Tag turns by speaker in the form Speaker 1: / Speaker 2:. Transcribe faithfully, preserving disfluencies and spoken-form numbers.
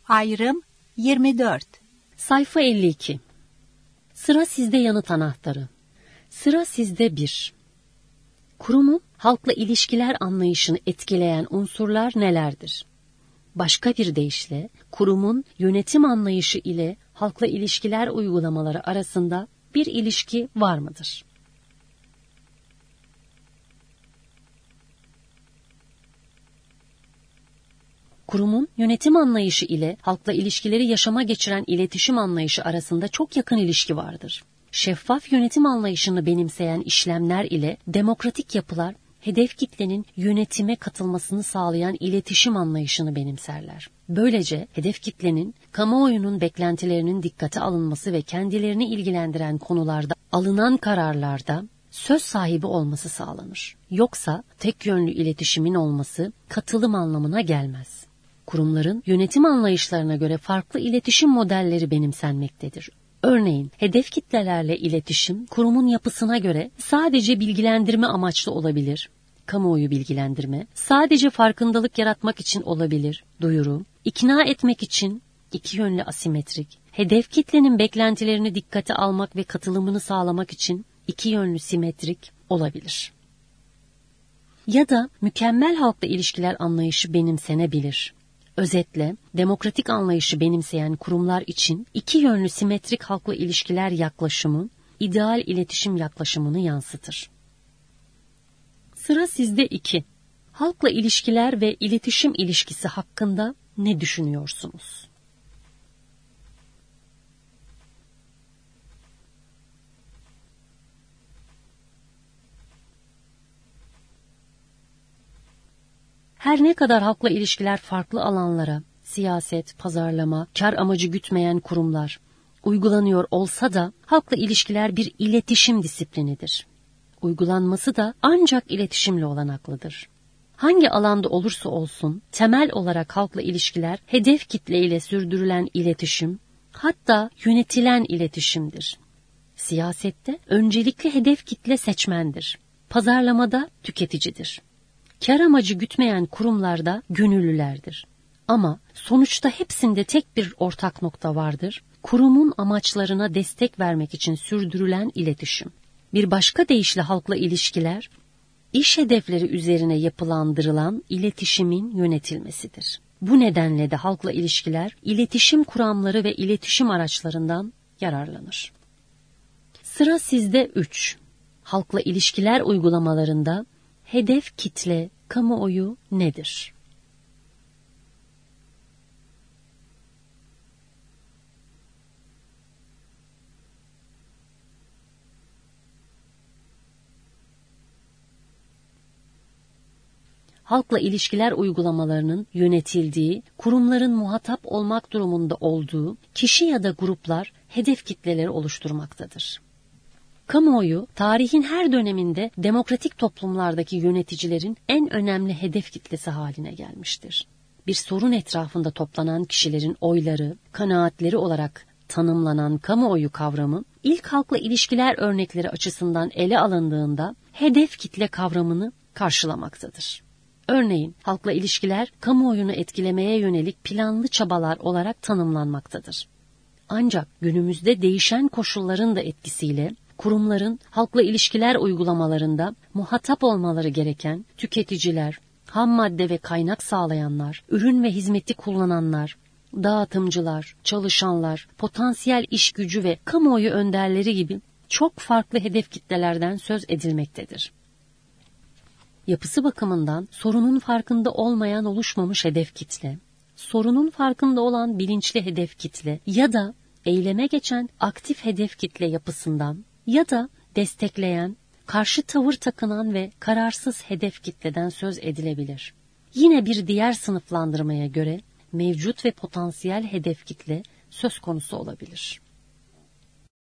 Speaker 1: Ayrım yirmi dört.
Speaker 2: Sayfa elli iki. Sıra sizde yanıt anahtarı. Sıra sizde bir. Kurumun halkla ilişkiler anlayışını etkileyen unsurlar nelerdir? Başka bir deyişle, kurumun yönetim anlayışı ile halkla ilişkiler uygulamaları arasında bir ilişki var mıdır? Kurumun yönetim anlayışı ile halkla ilişkileri yaşama geçiren iletişim anlayışı arasında çok yakın ilişki vardır. Şeffaf yönetim anlayışını benimseyen işlemler ile demokratik yapılar, hedef kitlenin yönetime katılmasını sağlayan iletişim anlayışını benimserler. Böylece hedef kitlenin kamuoyunun beklentilerinin dikkate alınması ve kendilerini ilgilendiren konularda alınan kararlarda söz sahibi olması sağlanır. Yoksa tek yönlü iletişimin olması katılım anlamına gelmez. Kurumların yönetim anlayışlarına göre farklı iletişim modelleri benimsenmektedir. Örneğin hedef kitlelerle iletişim kurumun yapısına göre sadece bilgilendirme amaçlı olabilir. Kamuoyu bilgilendirme, sadece farkındalık yaratmak için olabilir. Duyuru, ikna etmek için iki yönlü asimetrik. Hedef kitlenin beklentilerini dikkate almak ve katılımını sağlamak için iki yönlü simetrik olabilir. Ya da mükemmel halkla ilişkiler anlayışı benimsenebilir. Özetle, demokratik anlayışı benimseyen kurumlar için iki yönlü simetrik halkla ilişkiler yaklaşımı, ideal iletişim yaklaşımını yansıtır. Sıra sizde iki. Halkla ilişkiler ve iletişim ilişkisi hakkında ne düşünüyorsunuz? Her ne kadar halkla ilişkiler farklı alanlara, siyaset, pazarlama, kar amacı gütmeyen kurumlar uygulanıyor olsa da halkla ilişkiler bir iletişim disiplinidir. Uygulanması da ancak iletişimle olanaklıdır. Hangi alanda olursa olsun temel olarak halkla ilişkiler hedef kitle ile sürdürülen iletişim, hatta yönetilen iletişimdir. Siyasette öncelikli hedef kitle seçmendir. Pazarlamada tüketicidir. Kar amacı gütmeyen kurumlarda gönüllülerdir. Ama sonuçta hepsinde tek bir ortak nokta vardır. Kurumun amaçlarına destek vermek için sürdürülen iletişim. Bir başka deyişle halkla ilişkiler, iş hedefleri üzerine yapılandırılan iletişimin yönetilmesidir. Bu nedenle de halkla ilişkiler, iletişim kuramları ve iletişim araçlarından yararlanır. Sıra sizde üç. Halkla ilişkiler uygulamalarında hedef kitle, kamuoyu nedir? Halkla ilişkiler uygulamalarının yönetildiği, kurumların muhatap olmak durumunda olduğu kişi ya da gruplar hedef kitleleri oluşturmaktadır. Kamuoyu, tarihin her döneminde demokratik toplumlardaki yöneticilerin en önemli hedef kitlesi haline gelmiştir. Bir sorun etrafında toplanan kişilerin oyları, kanaatleri olarak tanımlanan kamuoyu kavramı, ilk halkla ilişkiler örnekleri açısından ele alındığında hedef kitle kavramını karşılamaktadır. Örneğin, halkla ilişkiler, kamuoyunu etkilemeye yönelik planlı çabalar olarak tanımlanmaktadır. Ancak günümüzde değişen koşulların da etkisiyle, kurumların halkla ilişkiler uygulamalarında muhatap olmaları gereken tüketiciler, ham madde ve kaynak sağlayanlar, ürün ve hizmeti kullananlar, dağıtımcılar, çalışanlar, potansiyel iş gücü ve kamuoyu önderleri gibi çok farklı hedef kitlelerden söz edilmektedir. Yapısı bakımından sorunun farkında olmayan oluşmamış hedef kitle, sorunun farkında olan bilinçli hedef kitle ya da eyleme geçen aktif hedef kitle yapısından ya da destekleyen, karşı tavır takınan ve kararsız hedef kitleden söz edilebilir. Yine bir diğer sınıflandırmaya göre mevcut ve potansiyel hedef kitle söz konusu olabilir.